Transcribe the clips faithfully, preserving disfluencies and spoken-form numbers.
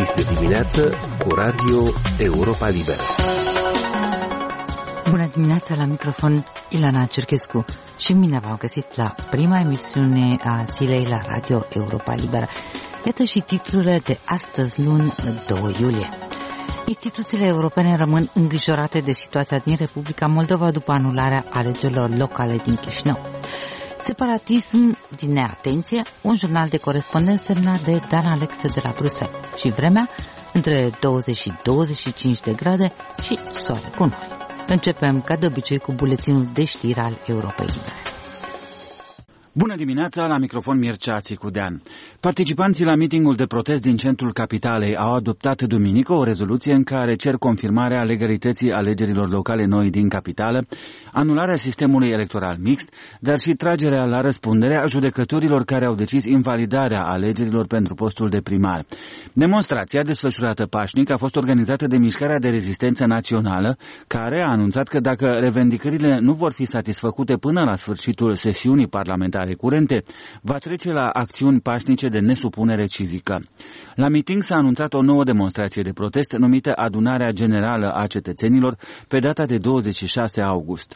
Este dimineață cu Radio Europa Liberă. Bună dimineața, la microfon Ilana Cerchescu și mine v-am găsit la prima emisiune a zilei la Radio Europa Liberă. Iată și titlurile de astăzi, luni doi iulie. Instituțiile europene rămân îngrijorate de situația din Republica Moldova după anularea alegerilor locale din Chișinău. Separatism din neatenție, un jurnal de corespondență semnat de Dan Alexe de la Bruxelles. Și vremea între douăzeci și douăzeci și cinci de grade și soare cu nori. Începem ca de obicei cu buletinul de știri al Europei Libere. Bună dimineața, la microfon Mircea Țicudean. Participanții la mitingul de protest din centrul capitalei au adoptat duminică o rezoluție în care cer confirmarea legalității alegerilor locale noi din capitală, anularea sistemului electoral mixt, dar și tragerea la răspundere a judecătorilor care au decis invalidarea alegerilor pentru postul de primar. Demonstrația desfășurată pașnic a fost organizată de Mișcarea de Rezistență Națională, care a anunțat că dacă revendicările nu vor fi satisfăcute până la sfârșitul sesiunii parlamentare curente, va trece la acțiuni pașnice de nesupunere civică. La miting s-a anunțat o nouă demonstrație de protest numită Adunarea Generală a Cetățenilor pe data de douăzeci și șase august.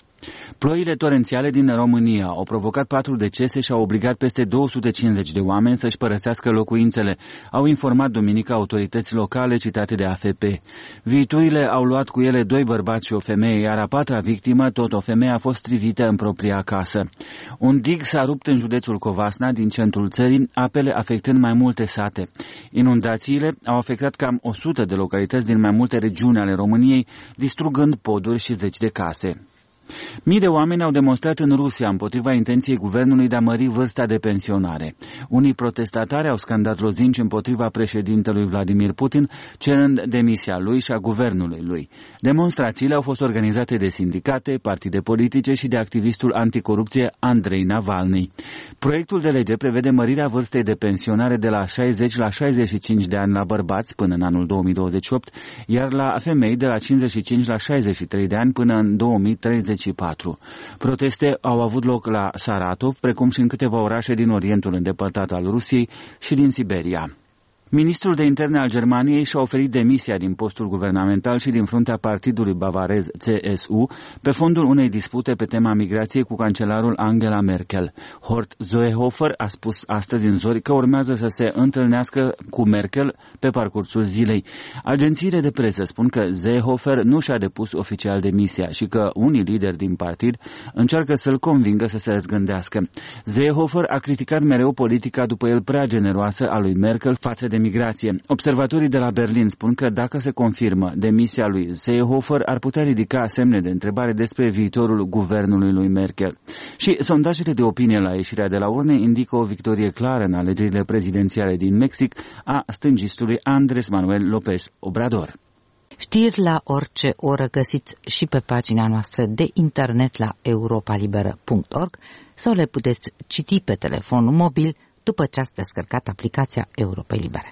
Ploile torențiale din România au provocat patru decese și au obligat peste două sute cincizeci de oameni să-și părăsească locuințele, au informat duminică autorități locale citate de A F P. Viiturile au luat cu ele doi bărbați și o femeie, iar a patra victimă, tot o femeie, a fost trivită în propria casă. Un dig s-a rupt în județul Covasna, din centrul țării, apele afectând mai multe sate. Inundațiile au afectat cam o sută de localități din mai multe regiuni ale României, distrugând poduri și zeci de case. Mii de oameni au demonstrat în Rusia împotriva intenției guvernului de a mări vârsta de pensionare. Unii protestatari au scandat lozinci împotriva președintelui Vladimir Putin, cerând demisia lui și a guvernului lui. Demonstrațiile au fost organizate de sindicate, partide politice și de activistul anticorupție Andrei Navalny. Proiectul de lege prevede mărirea vârstei de pensionare de la șaizeci la șaizeci și cinci de ani la bărbați până în anul două mii douăzeci și opt, iar la femei de la cincizeci și cinci la șaizeci și trei de ani până în două mii treizeci și patru. Proteste au avut loc la Saratov, precum și în câteva orașe din Orientul îndepărtat al Rusiei și din Siberia. Ministrul de interne al Germaniei și-a oferit demisia din postul guvernamental și din fruntea partidului bavarez C S U pe fondul unei dispute pe tema migrației cu cancelarul Angela Merkel. Horst Seehofer a spus astăzi în zori că urmează să se întâlnească cu Merkel pe parcursul zilei. Agențiile de presă spun că Seehofer nu și-a depus oficial demisia și că unii lideri din partid încearcă să-l convingă să se răzgândească. Seehofer a criticat mereu politica după el prea generoasă a lui Merkel față de migrație. Observatorii de la Berlin spun că dacă se confirmă demisia lui Seehofer, ar putea ridica semne de întrebare despre viitorul guvernului lui Merkel. Și sondajele de opinie la ieșirea de la urne indică o victorie clară în alegerile prezidențiale din Mexic a stângistului Andrés Manuel López Obrador. Știri la orice oră găsiți și pe pagina noastră de internet la europa liberă punct org sau le puteți citi pe telefonul mobil după ce ați descărcat aplicația Europei Libere.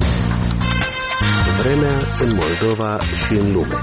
Vremea în Moldova și în lume.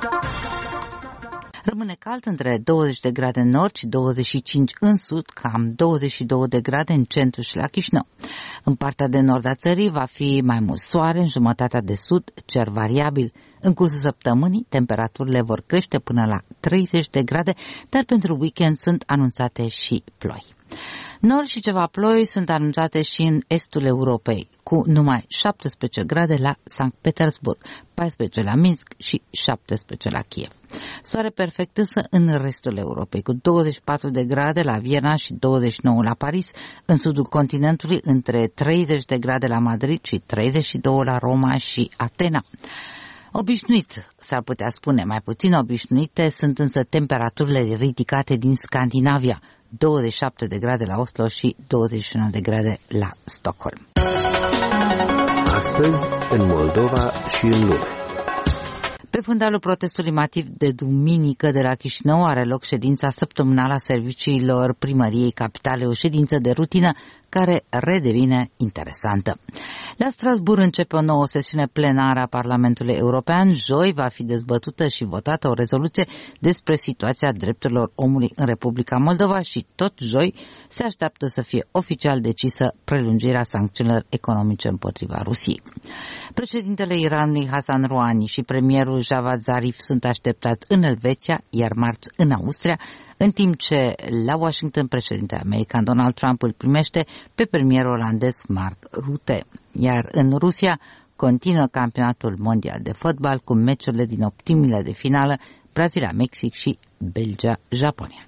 Rămâne cald între douăzeci de grade în nord și douăzeci și cinci în sud, cam douăzeci și două de grade în centru și la Chișinău. În partea de nord a țării va fi mai mult soare, în jumătatea de sud cer variabil. În cursul săptămânii, temperaturile vor crește până la treizeci de grade, dar pentru weekend sunt anunțate și ploi. Nori și ceva ploi sunt anunțate și în estul Europei, cu numai șaptesprezece grade la Sankt Petersburg, paisprezece la Minsk și șaptesprezece la Kiev. Soare perfect însă în restul Europei, cu douăzeci și patru de grade la Viena și douăzeci și nouă la Paris, în sudul continentului între treizeci de grade la Madrid și treizeci și doi la Roma și Atena. Obișnuit, s-ar putea spune, mai puțin obișnuite sunt însă temperaturile ridicate din Scandinavia, douăzeci și șapte de grade la Oslo și douăzeci și unu de grade la Stockholm. Astăzi, în Moldova și în lume. Pe fundalul protestului masiv de duminică de la Chișinău are loc ședința săptămânală a serviciilor primăriei capitale, o ședință de rutină care redevine interesantă. La Strasbourg începe o nouă sesiune plenară a Parlamentului European. Joi va fi dezbătută și votată o rezoluție despre situația drepturilor omului în Republica Moldova și tot joi se așteaptă să fie oficial decisă prelungirea sancțiunilor economice împotriva Rusiei. Președintele Iranului Hassan Rouhani și premierul Javad Zarif sunt așteptați în Elveția, iar marți în Austria, în timp ce la Washington președintele american Donald Trump îl primește pe premierul olandez Mark Rutte. Iar în Rusia continuă campionatul mondial de fotbal cu meciurile din optimile de finală Brazilia-Mexic și Belgia-Japonia.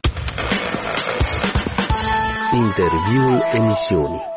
Interviul emisiunii.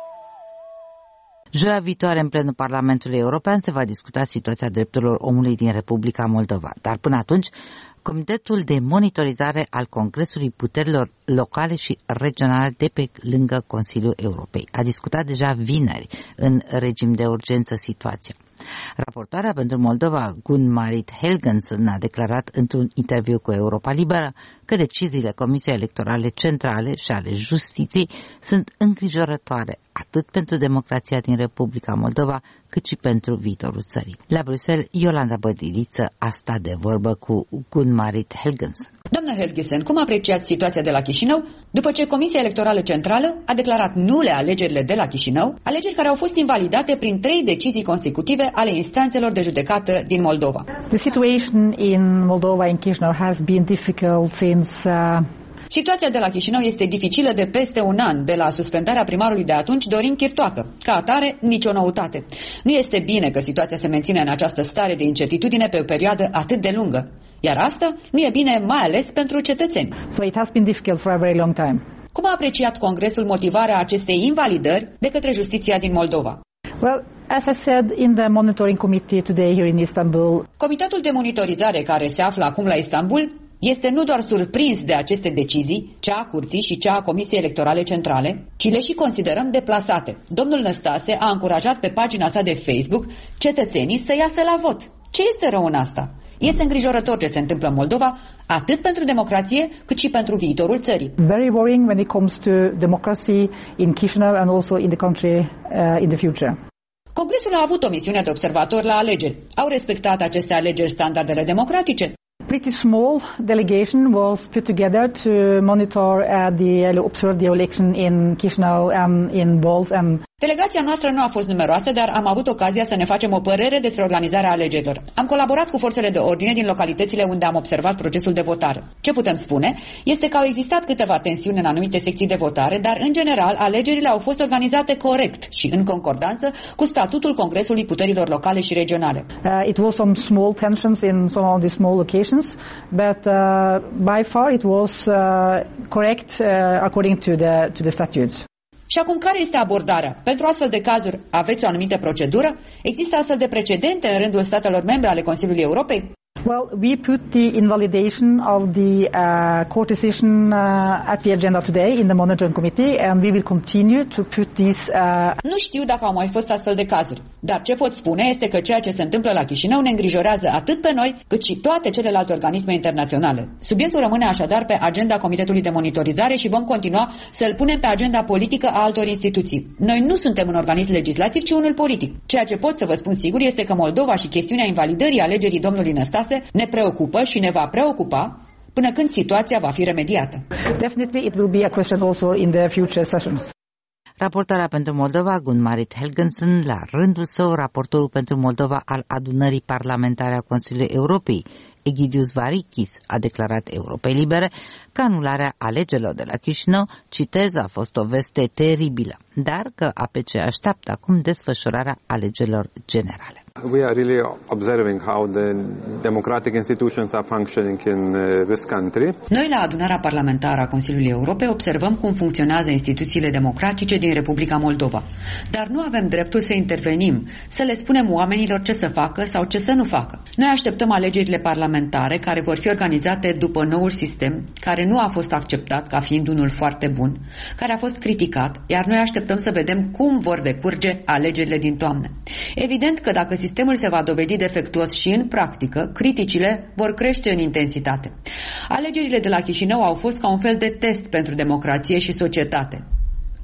Joia viitoare, în plenul Parlamentului European, se va discuta situația drepturilor omului din Republica Moldova. Dar până atunci, Comitetul de Monitorizare al Congresului Puterilor Locale și Regionale de pe lângă Consiliul Europei a discutat deja vineri în regim de urgență situația. Raportoarea pentru Moldova, Gun-Marit Helgensen, a declarat într-un interviu cu Europa Liberă că deciziile Comisiei Electorale Centrale și ale Justiției sunt îngrijorătoare atât pentru democrația din Republica Moldova, cât și pentru viitorul țării. La Bruxelles, Iolanda Bădiliță a stat de vorbă cu Gun-Marit Helgensen. Doamna Helgensen, cum apreciați situația de la Chișinău după ce Comisia Electorală Centrală a declarat nule alegerile de la Chișinău, alegeri care au fost invalidate prin trei decizii consecutive ale instanțelor de judecată din Moldova? The situation in Moldova in Chișinău has been difficult since uh... Situația de la Chișinău este dificilă de peste un an, de la suspendarea primarului de atunci, Dorin Chirtoacă. Ca atare, nicio noutate. Nu este bine că situația se menține în această stare de incertitudine pe o perioadă atât de lungă. Iar asta nu e bine, mai ales pentru cetățeni. So it has been difficult for a very long time. Cum a apreciat Congresul motivarea acestei invalidări de către justiția din Moldova? Well, as I said in the monitoring committee today here in Istanbul, Comitetul de monitorizare care se află acum la Istanbul este nu doar surprins de aceste decizii, cea a Curții și cea a Comisiei Electorale Centrale, ci le și considerăm deplasate. Domnul Năstase a încurajat pe pagina sa de Facebook cetățenii să iasă la vot. Ce este rău în asta? Este îngrijorător ce se întâmplă în Moldova, atât pentru democrație, cât și pentru viitorul țării. Very worrying when it comes to democracy in Chișinău and also in the country uh, in the future. Congresul a avut o misiune de observator la alegeri. Au respectat aceste alegeri standardele democratice? Pretty small delegation was put together to monitor uh, the observe the election in Chișinău and in Bols and Delegația noastră nu a fost numeroasă, dar am avut ocazia să ne facem o părere despre organizarea alegerilor. Am colaborat cu forțele de ordine din localitățile unde am observat procesul de votare. Ce putem spune este că au existat câteva tensiuni în anumite secții de votare, dar în general alegerile au fost organizate corect și în concordanță cu statutul Congresului Puterilor Locale și Regionale. Uh, it was some small tensions in some of the small locations, but uh, by far it was uh, correct uh, according to the to the statutes. Și acum, care este abordarea? Pentru astfel de cazuri aveți o anumită procedură? Există astfel de precedente în rândul statelor membre ale Consiliului Europei? Well, we put the invalidation of the uh, court decision uh, at the agenda today in the monitoring committee, and we will continue to put this. Uh... Nu știu dacă au mai fost astfel de cazuri, dar ce pot spune este că ceea ce se întâmplă la Chișinău ne îngrijorează atât pe noi, cât și toate celelalte organisme internaționale. Subiectul rămâne așadar pe agenda Comitetului de Monitorizare și vom continua să-l punem pe agenda politică a altor instituții. Noi nu suntem un organism legislativ, ci unul politic. Ceea ce pot să vă spun sigur este că Moldova și chestiunea invalidării alegerii domnului Năstase ne preocupă și ne va preocupa până când situația va fi remediată. Definitely it will be a question also in the future sessions. Raportarea pentru Moldova, Gun-Marit Helgensen, la rândul său, raportorul pentru Moldova al Adunării Parlamentare a Consiliului Europei, Egidius Varichis, a declarat Europei Libere că anularea alegerilor de la Chișinău, citez, a fost o veste teribilă, dar că A P C așteaptă acum desfășurarea alegerilor generale. We are really observing how the democratic institutions are functioning in this country. Noi la Adunarea Parlamentară a Consiliului Europei observăm cum funcționează instituțiile democratice din Republica Moldova. Dar nu avem dreptul să intervenim, să le spunem oamenilor ce să facă sau ce să nu facă. Noi așteptăm alegerile parlamentare care vor fi organizate după noul sistem, care nu a fost acceptat ca fiind unul foarte bun, care a fost criticat, iar noi așteptăm să vedem cum vor decurge alegerile din toamnă. Evident că dacă sistemul se va dovedi defectuos și în practică, criticile vor crește în intensitate. Alegerile de la Chișinău au fost ca un fel de test pentru democrație și societate.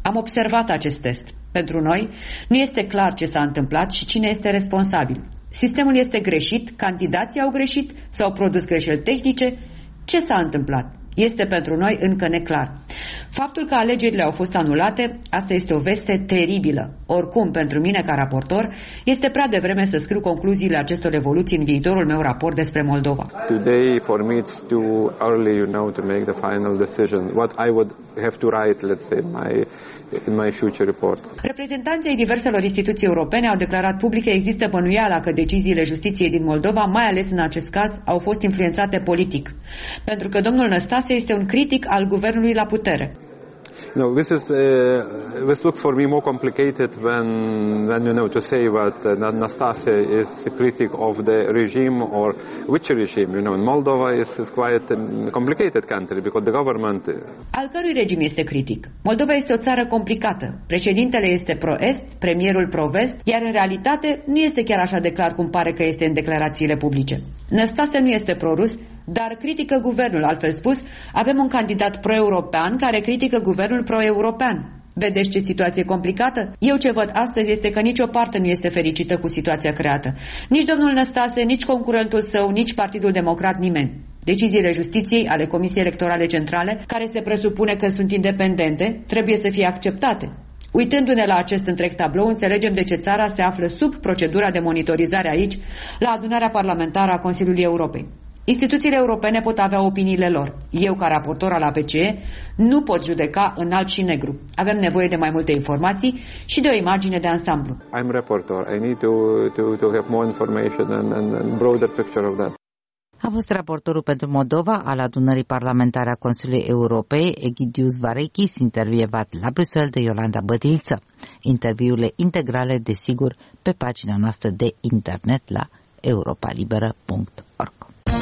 Am observat acest test. Pentru noi nu este clar ce s-a întâmplat și cine este responsabil. Sistemul este greșit, candidații au greșit, s-au produs greșeli tehnice. Ce s-a întâmplat? Este pentru noi încă neclar. Faptul că alegerile au fost anulate, asta este o veste teribilă. Oricum, pentru mine ca raportor, este prea devreme să scriu concluziile acestor evoluții în viitorul meu raport despre Moldova. Today, for me, it's too early, you know, to make the final decision. What I would have to write, let's say, my, in my future report. Reprezentanții diverselor instituții europene au declarat public că există bănuiala că deciziile justiției din Moldova, mai ales în acest caz, au fost influențate politic. Pentru că domnul Năstase este un critic al guvernului la putere. No, this is uh, this looks for me more complicated when when you know to say that uh, Năstase is a critic of the regime or which regime. You know, in Moldova is is quite a complicated country because the government. Al cărui regim este critic? Moldova este o țară complicată. Președintele este pro-est, premierul pro-vest, iar în realitate nu este chiar așa de clar cum pare că este în declarațiile publice. Năstase nu este pro-rus, dar critică guvernul. Altfel spus, avem un candidat pro-european care critică guvernul pro-european. Vedeți ce situație complicată? Eu ce văd astăzi este că nicio parte nu este fericită cu situația creată. Nici domnul Năstase, nici concurentul său, nici Partidul Democrat, nimeni. Deciziile justiției ale Comisiei Electorale Centrale, care se presupune că sunt independente, trebuie să fie acceptate. Uitându-ne la acest întreg tablou, înțelegem de ce țara se află sub procedura de monitorizare aici, la adunarea parlamentară a Consiliului Europei. Instituțiile europene pot avea opiniile lor. Eu, ca raportor al A P C E, nu pot judeca în alb și negru. Avem nevoie de mai multe informații și de o imagine de ansamblu. I'm reporter. I need to, to, to have more information and, and, and broader picture of that. A fost raportorul pentru Moldova al adunării parlamentare a Consiliului Europei, Egidius Varechis, intervievat la Bruxelles de Iolanda Bădilță. Interviurile integrale, desigur, pe pagina noastră de internet la europa liberă punct org.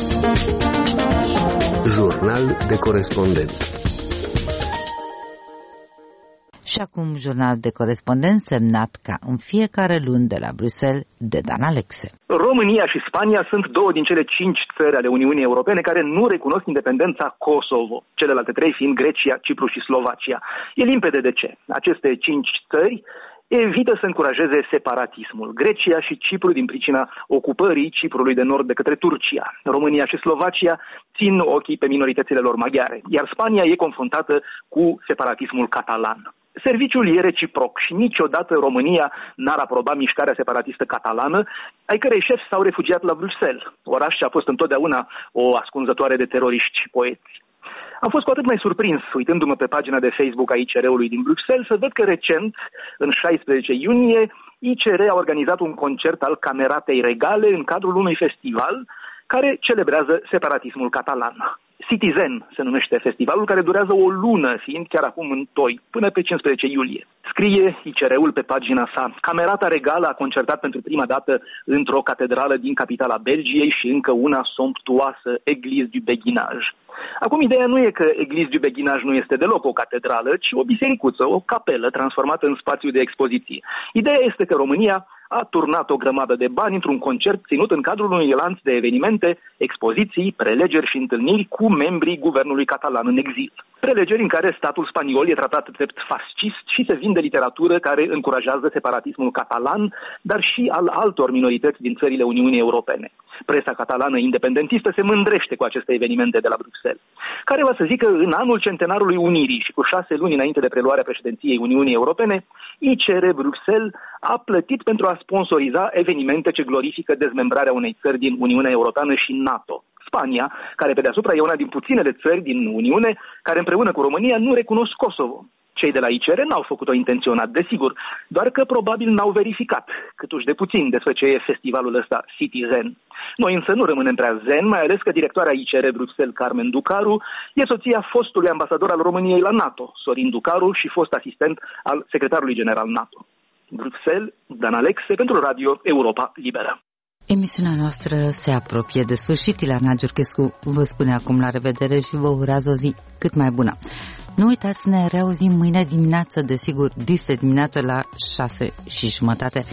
Jurnal de corespondent. Și acum jurnal de corespondent semnat ca în fiecare luni de la Bruxelles de Dan Alexe. România și Spania sunt două din cele cinci țări ale Uniunii Europene care nu recunosc independența Kosovo, celelalte trei fiind Grecia, Cipru și Slovacia. E limpede de ce. Aceste cinci țări evită să încurajeze separatismul. Grecia și Cipru din pricina ocupării Ciprului de Nord de către Turcia. România și Slovacia țin ochii pe minoritățile lor maghiare, iar Spania e confruntată cu separatismul catalan. Serviciul e reciproc și niciodată România n-ar aproba mișcarea separatistă catalană, ai cărei șefi s-au refugiat la Bruxelles, oraș ce a fost întotdeauna o ascunzătoare de teroriști și poeți. Am fost cu atât mai surprins, uitându-mă pe pagina de Facebook a I C R-ului din Bruxelles, să văd că recent, în șaisprezece iunie, I C R a organizat un concert al Cameratei Regale în cadrul unui festival care celebrează separatismul catalan. Citizen se numește festivalul, care durează o lună, fiind chiar acum în toi, până pe cincisprezece iulie. Scrie I C R-ul pe pagina sa: Camerata Regală a concertat pentru prima dată într-o catedrală din capitala Belgiei și încă una somptuoasă, Église du Béguinage. Acum, ideea nu e că Église du Béguinage nu este deloc o catedrală, ci o bisericuță, o capelă transformată în spațiu de expoziție. Ideea este că România a turnat o grămadă de bani într-un concert ținut în cadrul unui lanț de evenimente, expoziții, prelegeri și întâlniri cu membrii guvernului catalan în exil. Prelegeri în care statul spaniol e tratat drept fascist și se vinde literatură care încurajează separatismul catalan, dar și al altor minorități din țările Uniunii Europene. Presa catalană independentistă se mândrește cu aceste evenimente de la Bruxelles, care va să zică în anul centenarului Unirii și cu șase luni înainte de preluarea președinției Uniunii Europene, I C R Bruxelles a plătit pentru a sponsoriza evenimente ce glorifică dezmembrarea unei țări din Uniunea Europeană și NATO. Spania, care pe deasupra e una din puținele țări din Uniune care împreună cu România nu recunosc Kosovo. Cei de la I C R n-au făcut-o intenționat, desigur, doar că probabil n-au verificat câtuși de puțin despre ce e festivalul ăsta Citizen. Noi însă nu rămânem prea zen, mai ales că directoarea I C R Bruxelles, Carmen Ducaru, e soția fostului ambasador al României la NATO, Sorin Ducaru, și fost asistent al secretarului general NATO. Bruxelles, Dan Alexe, pentru Radio Europa Liberă. Emisiunea noastră se apropie de sfârșit. Ileana Giurchescu vă spune acum la revedere și vă urează o zi cât mai bună. Nu uitați să ne reauzim mâine dimineață, desigur, dis de dimineață la șase și jumătate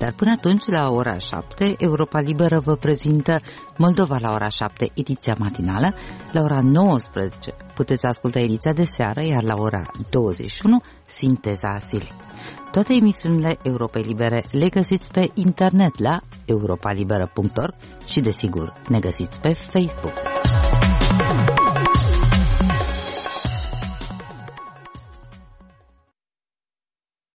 Dar până atunci, la ora șapte, Europa Liberă vă prezintă Moldova la ora șapte, ediția matinală. La ora nouăsprezece puteți asculta ediția de seară, iar la ora douăzeci și unu, Sinteza zilei. Toate emisiunile Europei Libere le găsiți pe internet la europa liberă punct org și, desigur, ne găsiți pe Facebook.